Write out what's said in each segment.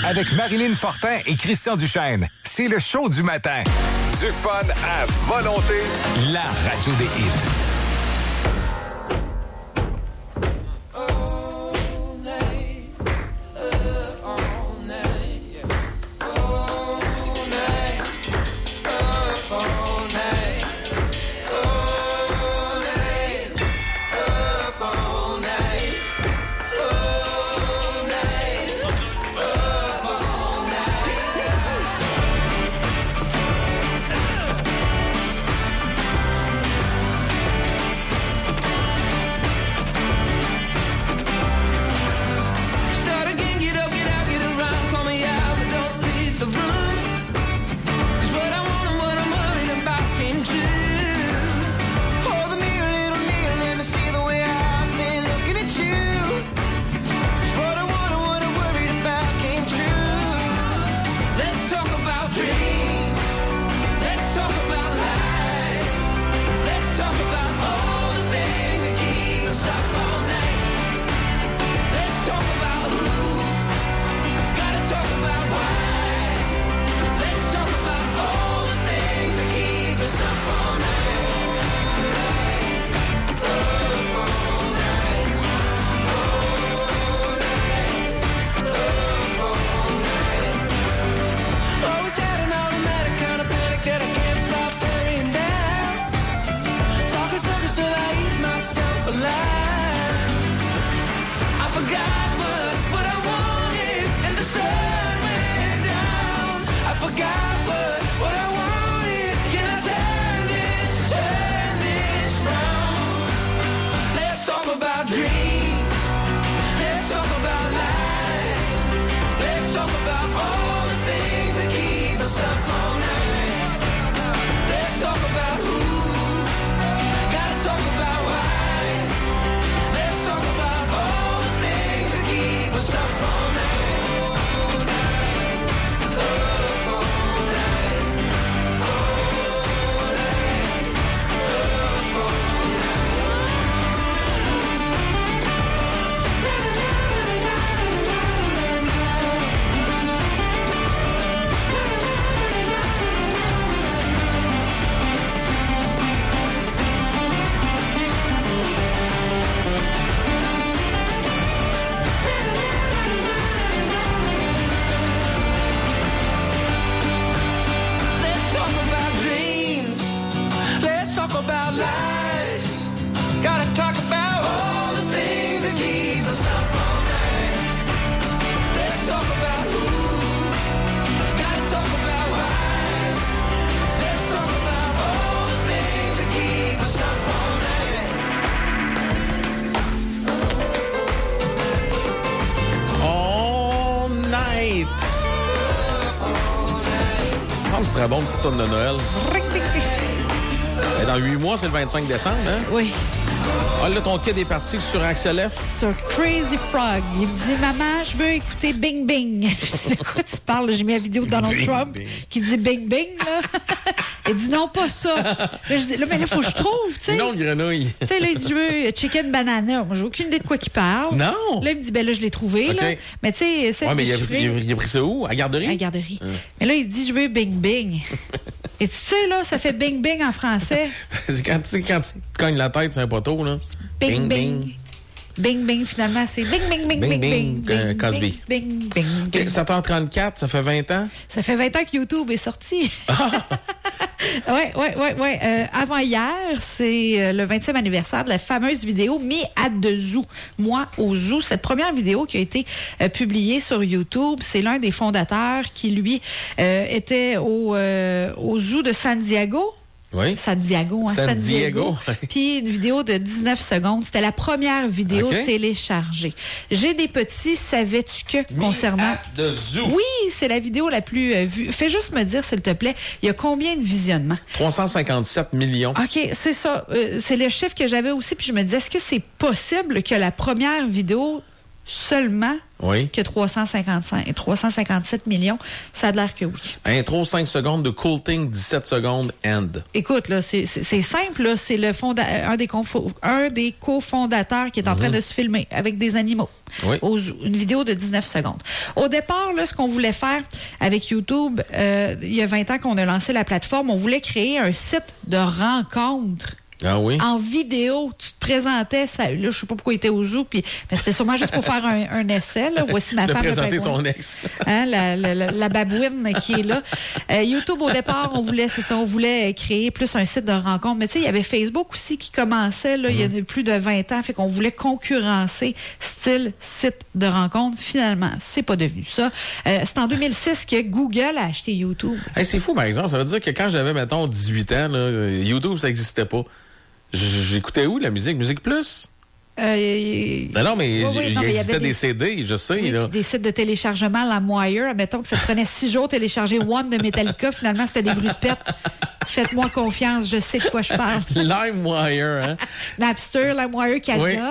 avec Marilyn Fortin et Christian Duchesne. C'est le show du matin. Du fun à volonté. La radio des hits. Ce serait bon, petite tonne de Noël. Et dans 8 mois, c'est le 25 décembre, hein? Oui. Ah, là, ton kid est parti sur Axel F. Sur Crazy Frog. Il me dit, maman, je veux écouter Bing Bing. Je dis, de quoi tu parles? J'ai mis la vidéo de Donald Trump qui dit Bing Bing, là. Il dit, non, pas ça. Là, je dis, là, mais là, il faut que je trouve, tu sais. Non, grenouille. Tu sais, là, il dit, je veux chicken banana. Moi, j'ai aucune idée de quoi il parle. Non. Là, il me dit, ben là, je l'ai trouvé, okay. là. Mais tu sais, c'est. Ouais, mais il a pris ça où? À la garderie? À la garderie. Mais là, il dit, je veux Bing Bing. Et tu sais, là, ça fait Bing Bing en français. C'est quand tu cognes la tête sur un poteau, là. Bing Bing. Bing Bing, finalement, c'est Bing Bing Bing Bing Bing. Cosby. Bing Bing. 7h34, ça fait 20 ans? Ça fait 20 ans que YouTube est sorti. Oui. Avant hier, c'est le 20e anniversaire de la fameuse vidéo Me at the Zoo. Moi au zoo. Cette première vidéo qui a été publiée sur YouTube, c'est l'un des fondateurs qui, lui, était au zoo de San Diego. Oui. San Diego. Puis une vidéo de 19 secondes. C'était la première vidéo téléchargée. J'ai des petits savais-tu que concernant... de zoo. Oui, c'est la vidéo la plus vue. Fais juste me dire, s'il te plaît, il y a combien de visionnements? 357 millions. OK, c'est ça. C'est le chiffre que j'avais aussi. Puis je me disais, est-ce que c'est possible que la première vidéo seulement Oui. que 357 millions? Ça a l'air que oui. Intro 5 secondes, de Cool Thing 17 secondes, end. Écoute, là, c'est simple. Là. C'est un des cofondateurs qui est en train de se filmer avec des animaux. Oui. Une vidéo de 19 secondes. Au départ, là, ce qu'on voulait faire avec YouTube, il y a 20 ans qu'on a lancé la plateforme, on voulait créer un site de rencontres. Ah oui? En vidéo, tu te présentais, là, je sais pas pourquoi il était au zoo, mais c'était sûrement juste pour faire un essai. Là. Voici ma de femme. présenter son ex. Hein, la babouine qui est là. YouTube, au départ, on voulait créer plus un site de rencontre. Mais tu sais, il y avait Facebook aussi qui commençait, là, il y a plus de 20 ans, fait qu'on voulait concurrencer style site de rencontre. Finalement, c'est pas devenu ça. C'est en 2006 que Google a acheté YouTube. Hey, c'est fou, par exemple. Ça veut dire que quand j'avais, mettons, 18 ans, là, YouTube, ça n'existait pas. J'écoutais où la musique? Musique Plus? Non, mais il existait des CD, je sais. Oui, là. Puis des sites de téléchargement, LimeWire. Admettons que ça te prenait 6 jours de télécharger One de Metallica. Finalement, c'était des bruits de pète. Faites-moi confiance, je sais de quoi je parle. LimeWire, hein? Napster, LimeWire, Casa. Oui.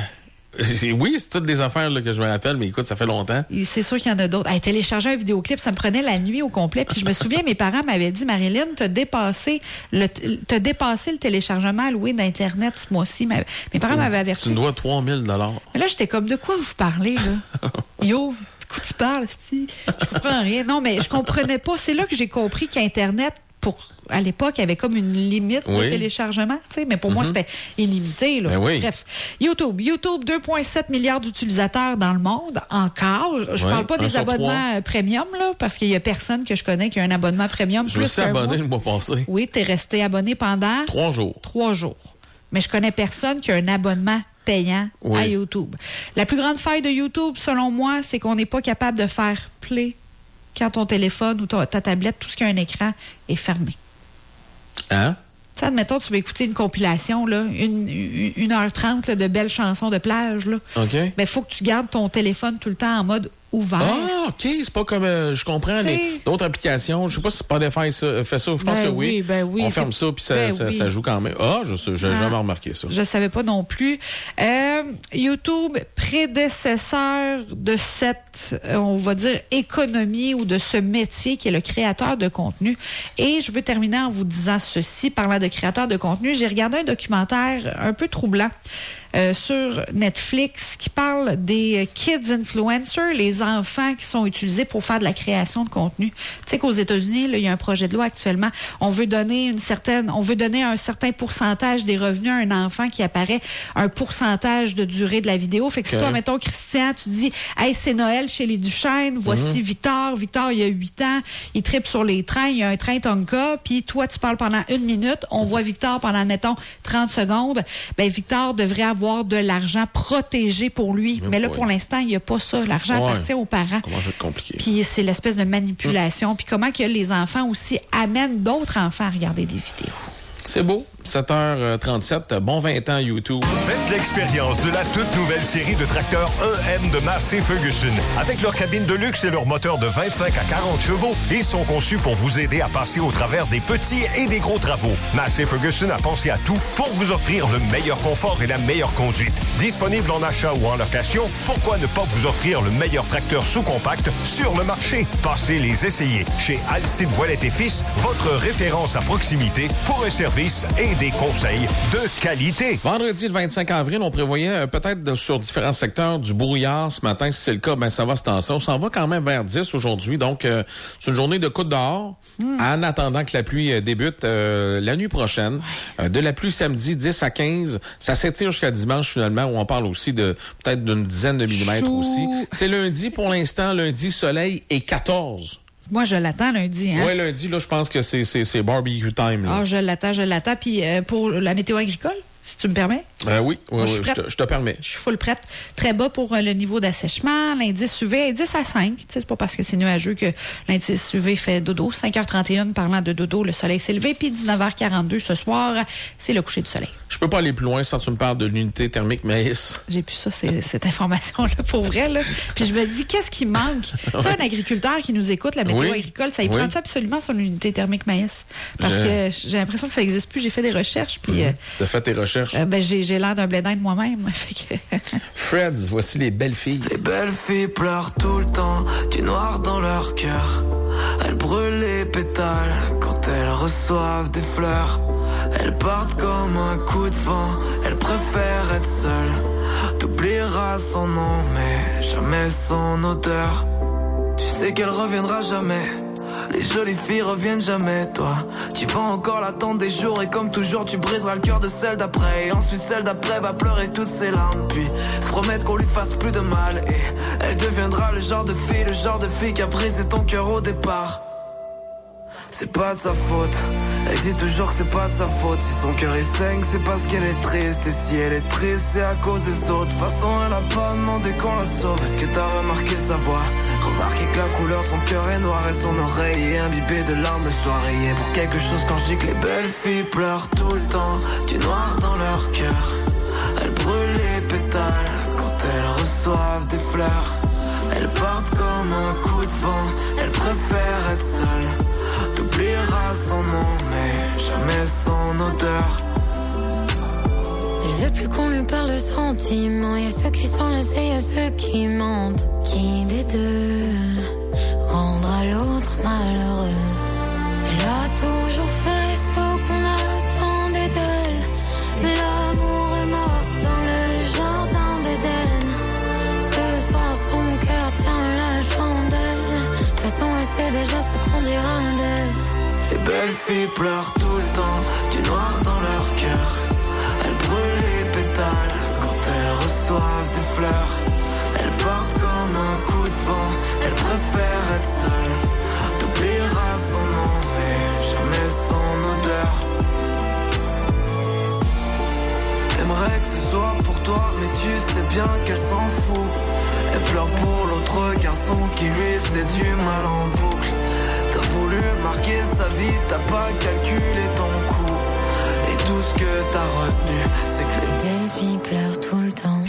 Oui, c'est toutes des affaires là, que je me rappelle, mais écoute, ça fait longtemps. C'est sûr qu'il y en a d'autres. Hey, télécharger un vidéoclip, ça me prenait la nuit au complet. Puis je me souviens, mes parents m'avaient dit, Marilyn, t'as dépassé le téléchargement alloué d'Internet ce mois-ci. Mes parents m'avaient averti. Tu me dois 3 000 $. Mais là, j'étais comme, de quoi vous parlez, là? Yo, de quoi tu parles, si? Je comprends rien. Non, mais je comprenais pas. C'est là que j'ai compris qu'Internet, à l'époque, il y avait comme une limite de téléchargement, tu sais, mais pour moi, c'était illimité. Là. Oui. Bref, YouTube, 2,7 milliards d'utilisateurs dans le monde, encore. Je parle pas des abonnements premium, là, parce qu'il y a personne que je connais qui a un abonnement premium. Je me suis abonné le mois passé. Oui, tu es resté abonné pendant 3 jours. 3 jours. Mais je connais personne qui a un abonnement payant à YouTube. La plus grande faille de YouTube, selon moi, c'est qu'on n'est pas capable de faire play quand ton téléphone ou ta tablette, tout ce qui a un écran, est fermé. Hein? Tu sais, admettons, tu veux écouter une compilation, là, 1h30 là, de belles chansons de plage. Là. OK. Ben, faut que tu gardes ton téléphone tout le temps en mode ouvert. Ah, OK. C'est pas comme, je comprends, d'autres applications. Je sais pas si Spotify fait ça. Je pense que oui. Ben oui. On ferme ça, puis ça joue quand même. Ah, je sais, j'ai jamais remarqué ça. Je savais pas non plus. YouTube, prédécesseur de cette, on va dire, économie ou de ce métier qui est le créateur de contenu. Et je veux terminer en vous disant ceci, parlant de créateur de contenu. J'ai regardé un documentaire un peu troublant sur Netflix qui parle des kids influencers, les enfants qui sont utilisés pour faire de la création de contenu. Tu sais qu'aux États-Unis, là, il y a un projet de loi actuellement. On veut donner un certain pourcentage des revenus à un enfant qui apparaît un pourcentage de durée de la vidéo. Fait que si toi, mettons, Christian, tu dis, hey, c'est Noël chez les Duchesne, voici Victor. Victor, il a 8 ans, il tripe sur les trains, il y a un train Tonka, puis toi, tu parles pendant 1 minute, on voit Victor pendant, mettons, 30 secondes. Ben, Victor devrait avoir de l'argent protégé pour lui. Mais là, pour l'instant, il n'y a pas ça. L'argent appartient aux parents. Comment ça va être compliqué? Puis c'est l'espèce de manipulation. Puis comment que les enfants aussi amènent d'autres enfants à regarder des vidéos. C'est beau. 7h37, bon 20 ans YouTube. Faites l'expérience de la toute nouvelle série de tracteurs EM de Massey Ferguson. Avec leur cabine de luxe et leur moteur de 25 à 40 chevaux, ils sont conçus pour vous aider à passer au travers des petits et des gros travaux. Massey Ferguson a pensé à tout pour vous offrir le meilleur confort et la meilleure conduite. Disponible en achat ou en location, pourquoi ne pas vous offrir le meilleur tracteur sous-compact sur le marché? Passez les essayer chez Alcide Voilette et Fils, votre référence à proximité pour un service et des conseils de qualité. Vendredi, le 25 avril, on prévoyait peut-être sur différents secteurs du brouillard. Ce matin, si c'est le cas, ben ça va se tasser. On s'en va quand même vers 10 aujourd'hui. Donc, c'est une journée de coup de dehors en attendant que la pluie débute la nuit prochaine. De la pluie samedi, 10 à 15. Ça s'étire jusqu'à dimanche, finalement, où on parle aussi de peut-être d'une dizaine de millimètres aussi. C'est lundi, pour l'instant. Lundi, soleil et 14. Moi, je l'attends lundi. Hein? Oui, lundi, là, je pense que c'est barbecue time. Là. Ah, je l'attends. Puis pour la météo agricole, si tu me permets? Oui, je te permets. Je suis full prête. Très bas pour le niveau d'assèchement. L'indice UV est 10 à 5. C'est pas parce que c'est nuageux que l'indice UV fait dodo. 5h31, parlant de dodo, le soleil s'est levé. Puis 19h42 ce soir, c'est le coucher du soleil. Je peux pas aller plus loin sans que tu me parles de l'unité thermique maïs. J'ai plus ça, cette information-là, pour vrai. Là. Puis je me dis, qu'est-ce qui manque? Tu sais, un agriculteur qui nous écoute, la météo agricole, ça y prend absolument son unité thermique maïs. Parce que j'ai l'impression que ça n'existe plus. J'ai fait des recherches. Puis t'as fait tes recherches? J'ai j'ai l'air d'un blédin de moi-même. Freds, voici les belles filles. Les belles filles pleurent tout le temps, du noir dans leur cœur. Elles brûlent les pétales quand elles reçoivent des fleurs. Elles partent comme un coup de vent, elles préfèrent être seules. T'oublieras son nom mais jamais son odeur. Tu sais qu'elle reviendra jamais. Les jolies filles reviennent jamais, toi. Tu vas encore l'attendre des jours et comme toujours tu briseras le cœur de celle d'après. Et ensuite celle d'après va pleurer toutes ses larmes. Puis se promettre qu'on lui fasse plus de mal. Et elle deviendra le genre de fille qui a brisé ton cœur au départ. C'est pas de sa faute, elle dit toujours que c'est pas de sa faute. Si son cœur est saigne, c'est parce qu'elle est triste. Et si elle est triste, c'est à cause des autres. De toute façon, elle a pas demandé qu'on la sauve. Est-ce que t'as remarqué sa voix? Remarqué que la couleur de son cœur est noire et son oreille est imbibée de larmes le soir. Et pour quelque chose quand je dis que les belles filles pleurent tout le temps, du noir dans leur cœur. Elles brûlent les pétales quand elles reçoivent des fleurs. Elles partent comme un coup de vent, elles préfèrent être seules. T'oublieras son nom, mais jamais son odeur. Elle veut plus qu'on lui parle de sentiments. Y'a ceux qui sont laissés, y'a ceux qui mentent. Qui des deux rendra l'autre malheureux? Elle a toujours fait ce qu'on attendait d'elle. Mais l'amour est mort dans le jardin d'Éden. Ce soir son cœur tient la chandelle. De toute façon elle sait déjà ce qu'on dira d'elle. Les belles filles pleurent tout le temps, du noir dans leur cœur. Elles brûlent les pétales quand elles reçoivent des fleurs. Elles partent comme un coup de vent, elles préfèrent être seules. T'oublieras son nom, mais jamais son odeur. T'aimerais que ce soit pour toi, mais tu sais bien qu'elle s'en fout. Elle pleure pour l'autre garçon qui lui séduit mal en boucle. T'as voulu marquer sa vie, t'as pas calculé ton coup. Et tout ce que t'as retenu, c'est que les belles filles pleurent tout le temps.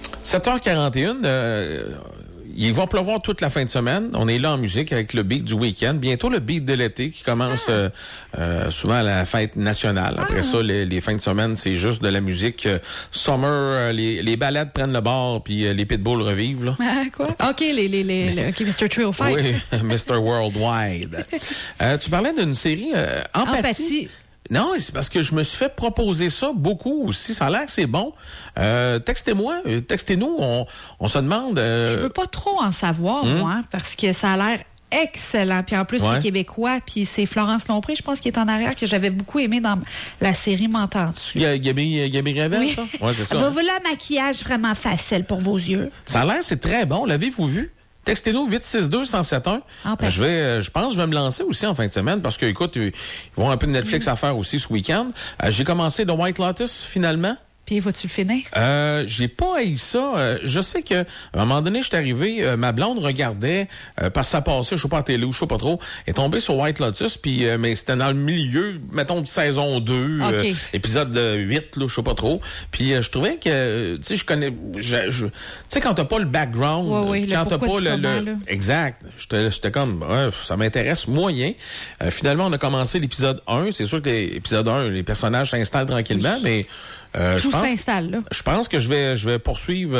7h41, il va pleuvoir toute la fin de semaine. On est là en musique avec le beat du week-end. Bientôt le beat de l'été qui commence souvent à la fête nationale. Après ça, les fins de semaine, c'est juste de la musique summer. Les balades prennent le bord, puis les pitbulls revivent. Là. Quoi? OK, OK, Mr. Trio 5. Oui, Mr. Worldwide. Tu parlais d'une série Empathie. Non, c'est parce que je me suis fait proposer ça beaucoup aussi. Ça a l'air que c'est bon. Textez-nous. On se demande... Je veux pas trop en savoir, moi, parce que ça a l'air excellent. Puis en plus, c'est québécois. Puis c'est Florence Lompré, je pense, qui est en arrière, que j'avais beaucoup aimé dans la série M'entends-tu? Gabi Ravel, oui. ça? Oui, c'est ça. Voilà un maquillage vraiment facile pour vos yeux. Ça a l'air, c'est très bon. L'avez-vous vu? Textez-nous 862-1071. Je pense que je vais me lancer aussi en fin de semaine parce que, écoute, ils vont un peu de Netflix à faire aussi ce week-end. J'ai commencé The White Lotus, finalement. Puis, vas-tu le finir? J'ai pas haï ça. Je sais que, à un moment donné, je suis arrivé, ma blonde regardait, parce que ça passait, je sais pas à télé ou je sais pas trop, est tombée sur White Lotus, puis mais c'était dans le milieu, mettons, de saison 2, épisode 8, là, je sais pas trop. Puis je trouvais que, tu sais, je connais, tu sais, quand t'as pas le background, quand t'as pas le exact, j'étais comme, ça m'intéresse moyen. Finalement, on a commencé l'épisode 1. C'est sûr que l'épisode 1, les personnages s'installent tranquillement, mais tout s'installe, là. Je pense que je vais poursuivre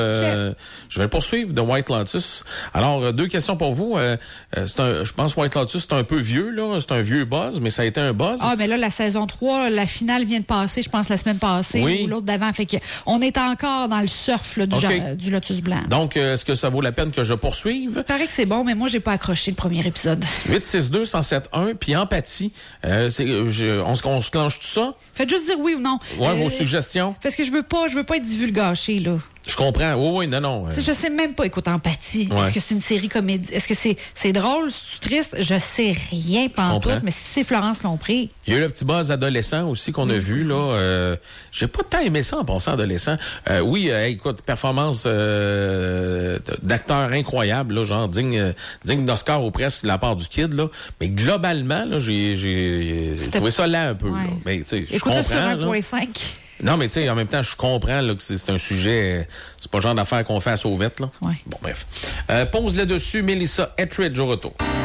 The White Lotus. Alors, deux questions pour vous. Je pense White Lotus, c'est un peu vieux, là. C'est un vieux buzz, mais ça a été un buzz. Ah, mais là, la saison 3, la finale vient de passer, je pense, la semaine passée ou l'autre d'avant. Fait que on est encore dans le surf là, du Lotus Blanc. Donc, est-ce que ça vaut la peine que je poursuive? Il paraît que c'est bon, mais moi, j'ai pas accroché le premier épisode. 862-1071, puis Empathie. On se clenche tout ça? Faites juste dire oui ou non. Vos suggestions. Parce que je veux pas être divulgâché, là. Je comprends. Oui, non. Je sais même pas, écoute, Empathie. Ouais. Est-ce que c'est une série comédie? Est-ce que c'est drôle? C'est triste? Je sais rien pantoute, mais si c'est Florence Lompré. Il y a eu le petit buzz adolescent aussi qu'on a vu, là. J'ai pas tant aimé ça en passant adolescent. Écoute, performance d'acteur incroyable, là, genre digne d'Oscar ou presque de la part du kid, là. Mais globalement, là, j'ai trouvé ça là un peu, là. Mais, tu sais, je comprends. Sur 1.5. Non, mais tu sais, en même temps, je comprends là, que c'est un sujet... C'est pas le genre d'affaire qu'on fait à sauvette, là. Ouais. Bon, bref. Pose là-dessus, Melissa Etheridge au retour.